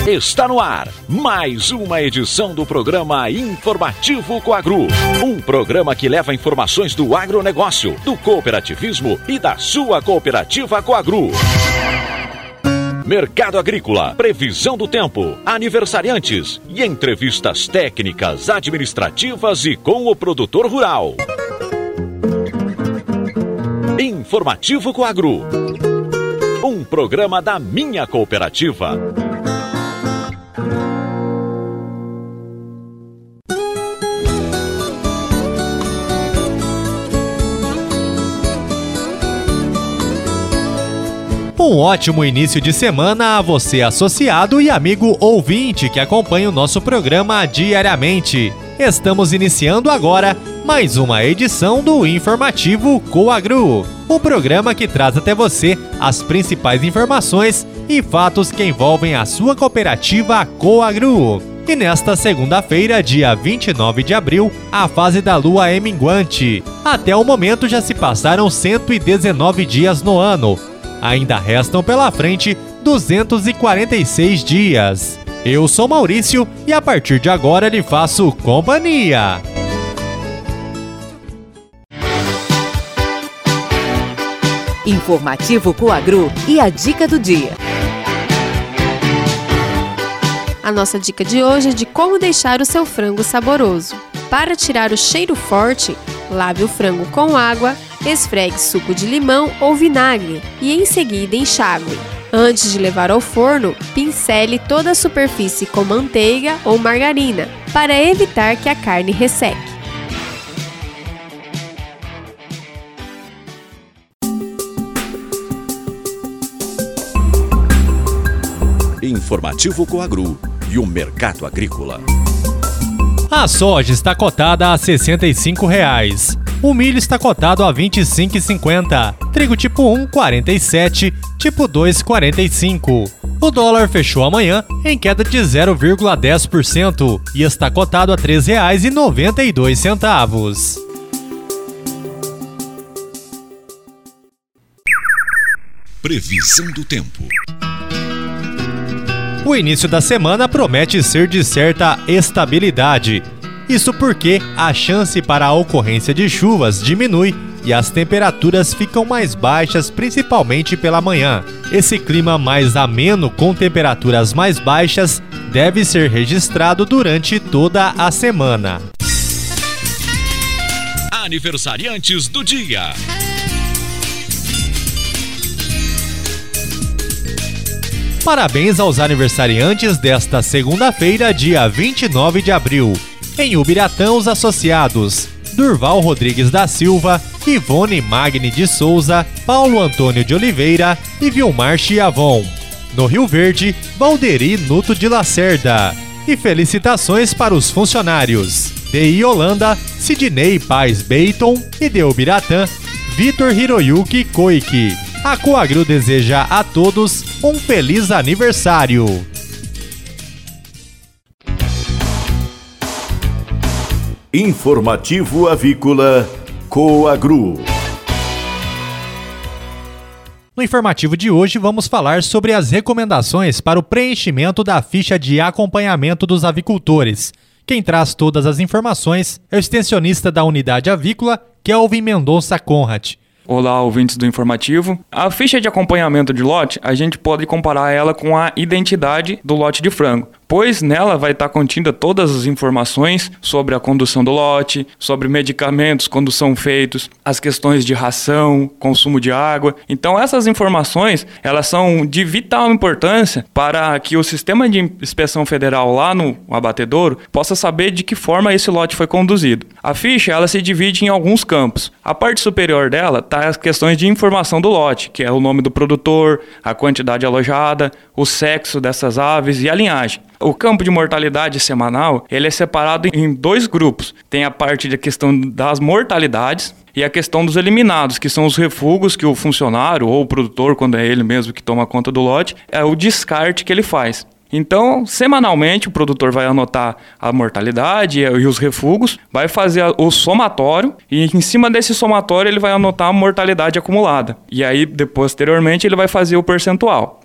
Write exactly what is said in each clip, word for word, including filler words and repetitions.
Está no ar mais uma edição do programa Informativo Coagro. Um programa que leva informações do agronegócio, do cooperativismo e da sua cooperativa Coagro. Mercado agrícola, previsão do tempo, aniversariantes e entrevistas técnicas, administrativas e com o produtor rural. Informativo Coagro. Um programa da minha cooperativa. Um ótimo início de semana a você, associado e amigo ouvinte que acompanha o nosso programa diariamente. Estamos iniciando agora mais uma edição do Informativo Coagro, o programa que traz até você as principais informações e fatos que envolvem a sua cooperativa Coagro. E nesta segunda-feira, dia vinte e nove de abril, a fase da lua é minguante. Até o momento já se passaram cento e dezenove dias no ano. Ainda restam pela frente duzentos e quarenta e seis dias. Eu sou Maurício e a partir de agora lhe faço companhia. Informativo Coagro e a dica do dia. A nossa dica de hoje é de como deixar o seu frango saboroso. Para tirar o cheiro forte, lave o frango com água, esfregue suco de limão ou vinagre e em seguida enxague. Antes de levar ao forno, pincele toda a superfície com manteiga ou margarina, para evitar que a carne resseque. Informativo Coagro e o mercado agrícola. A soja está cotada a sessenta e cinco reais. O milho está cotado a vinte e cinco reais e cinquenta centavos. Trigo tipo um, quarenta e sete. Tipo dois, quarenta e cinco. O dólar fechou amanhã em queda de zero vírgula dez por cento e está cotado a três reais e noventa e dois centavos. Previsão do tempo. O início da semana promete ser de certa estabilidade. Isso porque a chance para a ocorrência de chuvas diminui e as temperaturas ficam mais baixas, principalmente pela manhã. Esse clima mais ameno com temperaturas mais baixas deve ser registrado durante toda a semana. Aniversariantes do dia. Parabéns aos aniversariantes desta segunda-feira, dia vinte e nove de abril. Em Ubiratã, os associados Durval Rodrigues da Silva, Ivone Magni de Souza, Paulo Antônio de Oliveira e Vilmar Chiavon. No Rio Verde, Valderi Nuto de Lacerda. E felicitações para os funcionários de Iolanda, Sidney Paz Beiton e de Ubiratã, Vitor Hiroyuki Koike. A Coagro deseja a todos um feliz aniversário. Informativo Avícola Coagro. No informativo de hoje vamos falar sobre as recomendações para o preenchimento da ficha de acompanhamento dos avicultores. Quem traz todas as informações é o extensionista da unidade avícola, Kelvin Mendonça Conrad. Olá, ouvintes do informativo. A ficha de acompanhamento de lote, a gente pode comparar ela com a identidade do lote de frango, pois nela vai estar contida todas as informações sobre a condução do lote, sobre medicamentos quando são feitos, as questões de ração, consumo de água. Então essas informações, elas são de vital importância para que o sistema de inspeção federal lá no abatedouro possa saber de que forma esse lote foi conduzido. A ficha, ela se divide em alguns campos. A parte superior dela está as questões de informação do lote, que é o nome do produtor, a quantidade alojada, o sexo dessas aves e a linhagem. O campo de mortalidade semanal, ele é separado em dois grupos. Tem a parte da questão das mortalidades e a questão dos eliminados, que são os refugos que o funcionário ou o produtor, quando é ele mesmo que toma conta do lote, é o descarte que ele faz. Então, semanalmente, o produtor vai anotar a mortalidade e os refugos, vai fazer o somatório e em cima desse somatório ele vai anotar a mortalidade acumulada. E aí, depois, posteriormente, ele vai fazer o percentual.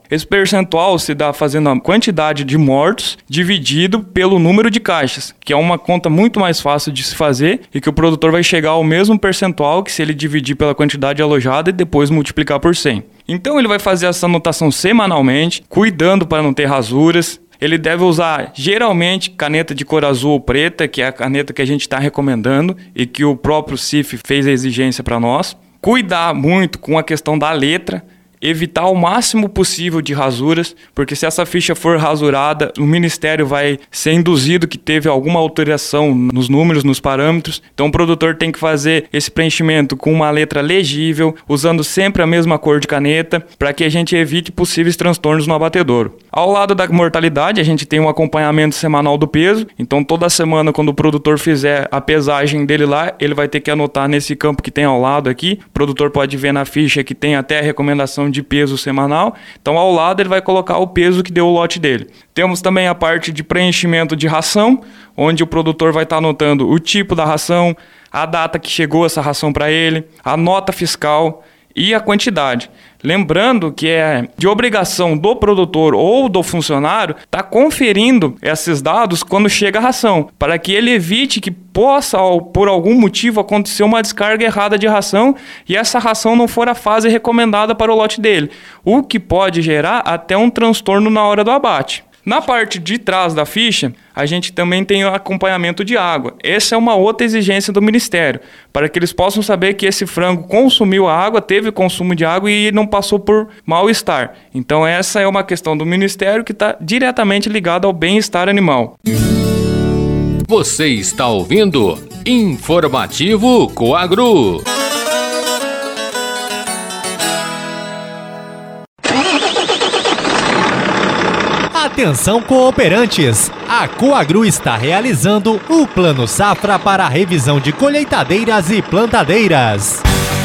Esse percentual se dá fazendo a quantidade de mortos dividido pelo número de caixas, que é uma conta muito mais fácil de se fazer e que o produtor vai chegar ao mesmo percentual que se ele dividir pela quantidade alojada e depois multiplicar por cem. Então ele vai fazer essa anotação semanalmente, cuidando para não ter rasuras. Ele deve usar, geralmente, caneta de cor azul ou preta, que é a caneta que a gente está recomendando e que o próprio C I F fez a exigência para nós. Cuidar muito com a questão da letra, evitar o máximo possível de rasuras, porque se essa ficha for rasurada, o Ministério vai ser induzido que teve alguma alteração nos números, nos parâmetros. Então o produtor tem que fazer esse preenchimento com uma letra legível, usando sempre a mesma cor de caneta, para que a gente evite possíveis transtornos no abatedouro. Ao lado da mortalidade, a gente tem um acompanhamento semanal do peso. Então toda semana, quando o produtor fizer a pesagem dele lá, ele vai ter que anotar nesse campo que tem ao lado aqui. O produtor pode ver na ficha que tem até a recomendação de peso semanal, então ao lado ele vai colocar o peso que deu o lote dele. Temos também a parte de preenchimento de ração, onde o produtor vai estar anotando o tipo da ração, a data que chegou essa ração para ele, a nota fiscal e a quantidade. Lembrando que é de obrigação do produtor ou do funcionário estar tá conferindo esses dados quando chega a ração, para que ele evite que possa, por algum motivo, acontecer uma descarga errada de ração e essa ração não for a fase recomendada para o lote dele, o que pode gerar até um transtorno na hora do abate. Na parte de trás da ficha, a gente também tem o acompanhamento de água. Essa é uma outra exigência do Ministério, para que eles possam saber que esse frango consumiu a água, teve consumo de água e não passou por mal-estar. Então essa é uma questão do Ministério que está diretamente ligada ao bem-estar animal. Você está ouvindo Informativo Coagro. Atenção cooperantes, a Coagro está realizando o Plano Safra para a revisão de colheitadeiras e plantadeiras.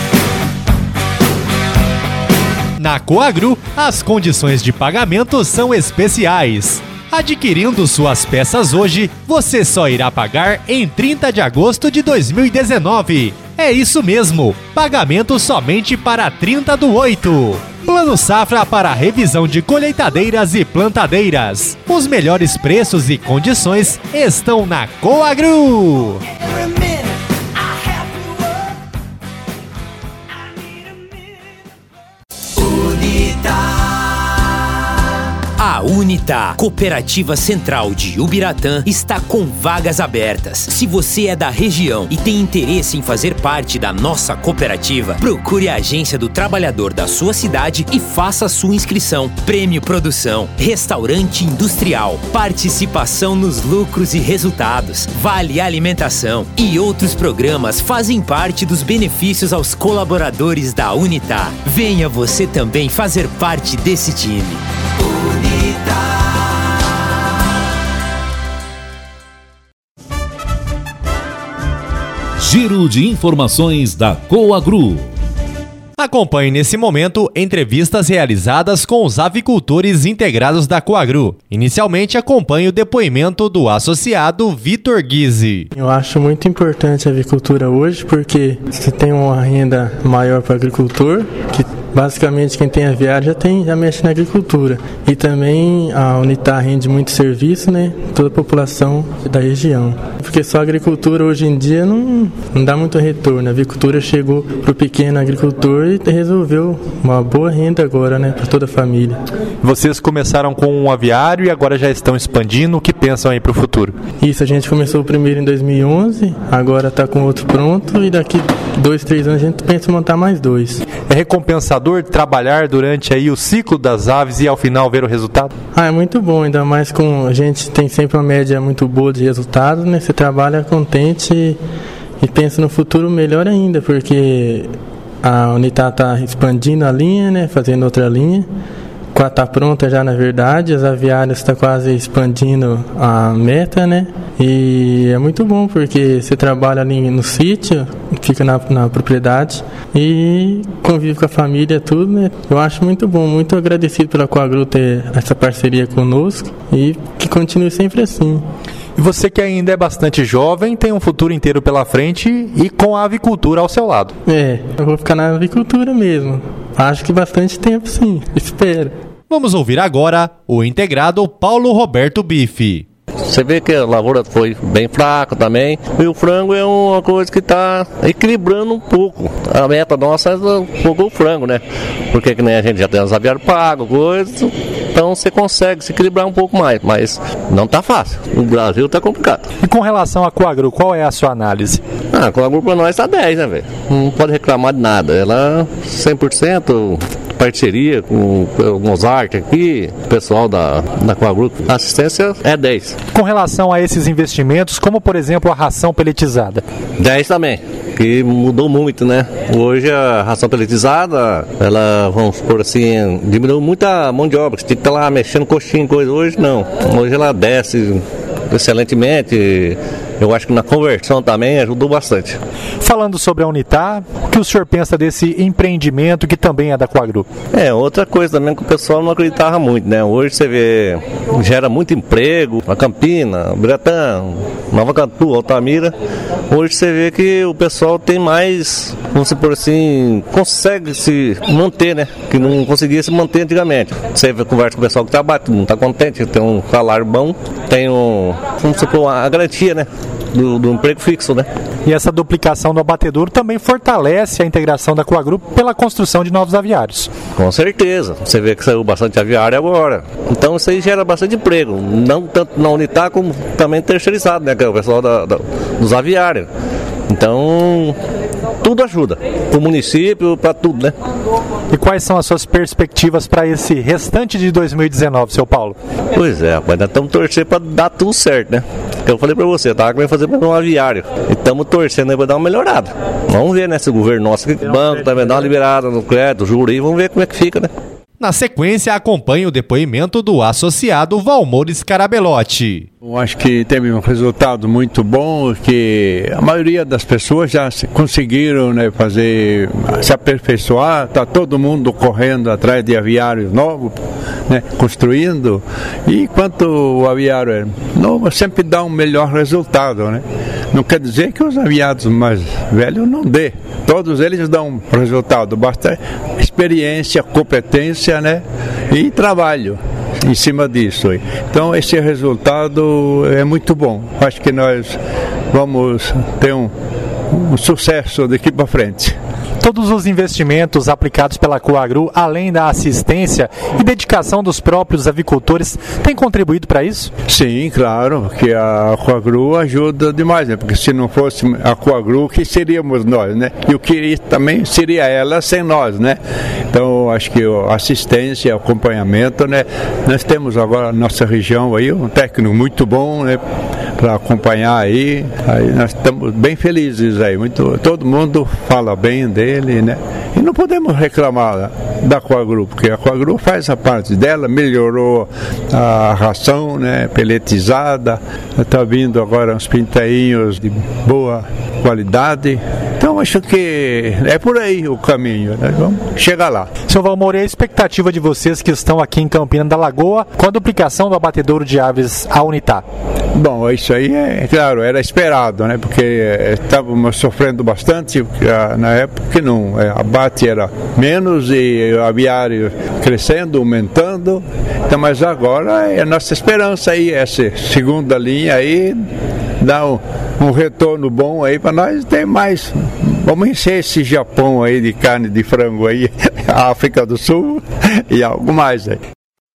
Na Coagro, as condições de pagamento são especiais. Adquirindo suas peças hoje, você só irá pagar em trinta de agosto de dois mil e dezenove. É isso mesmo, pagamento somente para trinta do oito. Plano Safra para revisão de colheitadeiras e plantadeiras. Os melhores preços e condições estão na Coagro. A Unita, Cooperativa Central de Ubiratã, está com vagas abertas. Se você é da região e tem interesse em fazer parte da nossa cooperativa, procure a Agência do Trabalhador da sua cidade e faça a sua inscrição. Prêmio Produção, Restaurante Industrial, participação nos lucros e resultados, Vale Alimentação e outros programas fazem parte dos benefícios aos colaboradores da Unita. Venha você também fazer parte desse time. Giro de informações da Coagro. Acompanhe nesse momento entrevistas realizadas com os avicultores integrados da Coagro. Inicialmente, acompanhe o depoimento do associado Vitor Guise. Eu acho muito importante a avicultura hoje porque você tem uma renda maior para o agricultor, que basicamente quem tem aviário já, tem, já mexe na agricultura. E também a Unitar rende muito serviço, né? Toda a população da região. Porque só a agricultura hoje em dia não, não dá muito retorno. A avicultura chegou para o pequeno agricultor e resolveu uma boa renda agora, né? Para toda a família. Vocês começaram com um aviário e agora já estão expandindo. O que pensam aí para o futuro? Isso, a gente começou o primeiro em dois mil e onze, agora está com outro pronto e daqui dois, três anos a gente pensa em montar mais dois. É recompensador trabalhar durante aí o ciclo das aves e ao final ver o resultado? Ah, é muito bom, ainda mais com a gente tem sempre uma média muito boa de resultados, né? Você trabalha contente e, e pensa no futuro melhor ainda, porque a Unitar está expandindo a linha, né? Fazendo outra linha. Está pronta já, na verdade, as aviárias estão quase expandindo a meta, né? E é muito bom porque você trabalha ali no sítio, fica na, na propriedade e convive com a família, tudo, né? Eu acho muito bom, muito agradecido pela Coagro ter essa parceria conosco e que continue sempre assim. E você que ainda é bastante jovem, tem um futuro inteiro pela frente e com a avicultura ao seu lado. É, eu vou ficar na avicultura mesmo. Acho que bastante tempo, sim. Espero. Vamos ouvir agora o integrado Paulo Roberto Bife. Você vê que a lavoura foi bem fraca também, e o frango é uma coisa que está equilibrando um pouco. A meta nossa é um pouco o frango, né? Porque que nem a gente já tem os aviários pagos, coisas, então você consegue se equilibrar um pouco mais, mas não está fácil. No Brasil está complicado. E com relação à Coagro, qual é a sua análise? Ah, a Coagro para nós está dez, né, velho? Não pode reclamar de nada. Ela cem por cento parceria com o Mozart aqui, o pessoal da, da Coagro, a assistência é dez. Com relação a esses investimentos, como por exemplo a ração peletizada? dez também, que mudou muito, né? Hoje a ração peletizada, ela, vamos por assim, diminuiu muita mão de obra, você tinha que estar lá mexendo coxinha, coisa. Hoje não, hoje ela desce excelentemente. Eu acho que na conversão também ajudou bastante. Falando sobre a Unitar, o que o senhor pensa desse empreendimento que também é da Coagro? É, outra coisa também que o pessoal não acreditava muito, né? Hoje você vê, gera muito emprego, a Campina, Biratã, Nova Catu, Altamira. Hoje você vê que o pessoal tem mais, vamos supor assim, consegue se manter, né? Que não conseguia se manter antigamente. Você conversa com o pessoal que trabalha, não está contente, tem um salário bom, tem um, vamos supor, a garantia, né? Do, do emprego fixo, né? E essa duplicação do abatedouro também fortalece a integração da Coagro pela construção de novos aviários. Com certeza. Você vê que saiu bastante aviário agora. Então isso aí gera bastante emprego. Não tanto na Unitar como também terceirizado, né? Que é o pessoal da, da, dos aviários. Então, tudo ajuda. Para o município, para tudo, né? E quais são as suas perspectivas para esse restante de dois mil e dezenove, seu Paulo? Pois é, rapaz, nós estamos torcendo para dar tudo certo, né? Eu falei para você, tá? Que vai fazer para um aviário. E estamos torcendo aí para dar uma melhorada. Vamos ver, né? Se o governo nosso, o banco também dá uma liberada no crédito, juro aí, vamos ver como é que fica, né? Na sequência, acompanhe o depoimento do associado Valmor Scarabelotti. Eu acho que teve um resultado muito bom, que a maioria das pessoas já conseguiram, né, fazer, se aperfeiçoar, está todo mundo correndo atrás de aviários novos, né, construindo, e enquanto o aviário é novo, sempre dá um melhor resultado, né? Não quer dizer que os aviados mais velhos não dê, todos eles dão resultado, basta experiência, competência, né, e trabalho em cima disso. Então esse resultado é muito bom. Acho que nós vamos ter um, um sucesso daqui para frente. Todos os investimentos aplicados pela Coagro, além da assistência e dedicação dos próprios avicultores, têm contribuído para isso? Sim, claro, porque a Coagro ajuda demais, né? Porque se não fosse a Coagro, o que seríamos nós, né? E o que também seria ela sem nós, né? Então, acho que a assistência, acompanhamento, né? Nós temos agora na nossa região aí um técnico muito bom, né? Para acompanhar aí, aí nós estamos bem felizes aí, muito, todo mundo fala bem dele, né? E não podemos reclamar da Coagro, porque a Coagro faz a parte dela, melhorou a ração, né, peletizada, está vindo agora uns pintainhos de boa qualidade. Então acho que é por aí o caminho, né? Vamos chegar lá. Seu Valmor, e a expectativa de vocês que estão aqui em Campina da Lagoa com a duplicação do abatedouro de aves à Unitar? Bom, isso aí é claro, era esperado, né? Porque estávamos sofrendo bastante na época que não, a abate era menos e o aviário crescendo, aumentando. Então, mas agora é a nossa esperança aí, essa segunda linha aí dá um, um retorno bom aí para nós ter mais. Vamos encher esse Japão aí de carne de frango aí, a África do Sul e algo mais aí.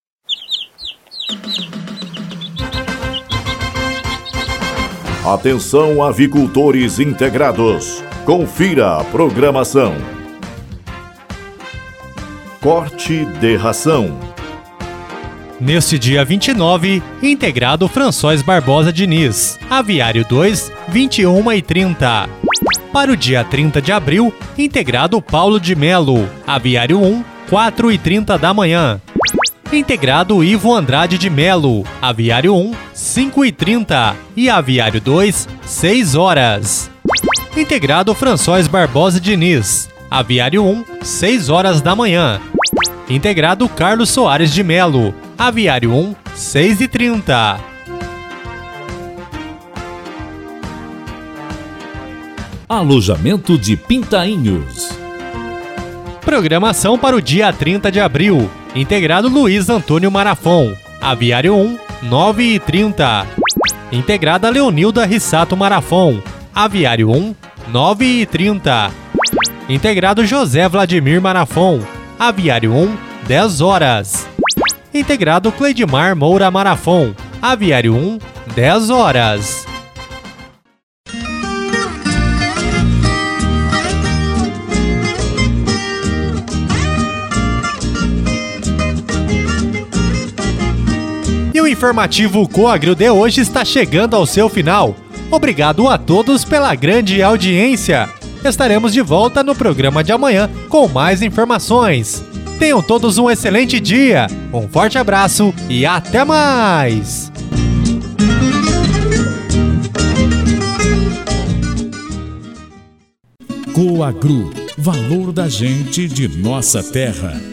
Atenção, avicultores integrados. Confira a programação. Corte de ração. Neste dia vinte e nove, integrado François Barbosa Diniz, Aviário dois, vinte e uma e trinta. Para o dia trinta de abril, integrado Paulo de Melo, Aviário um, quatro e trinta da manhã. Integrado Ivo Andrade de Melo, Aviário um, cinco e trinta e Aviário dois, seis horas. Integrado François Barbosa Diniz, Aviário um, seis horas da manhã. Integrado Carlos Soares de Melo, Aviário um, seis e trinta. Alojamento de Pintainhos. Programação para o dia trinta de abril. Integrado Luiz Antônio Marafon, Aviário um, nove e trinta. Integrada Leonilda Rissato Marafon, Aviário um, nove e trinta. Integrado José Vladimir Marafon, Aviário um, dez horas. Integrado Cleidmar Moura Marafon, Aviário um, dez horas. E o informativo Coagro de hoje está chegando ao seu final. Obrigado a todos pela grande audiência. Estaremos de volta no programa de amanhã com mais informações. Tenham todos um excelente dia, um forte abraço e até mais! Coagro, valor da gente de nossa terra.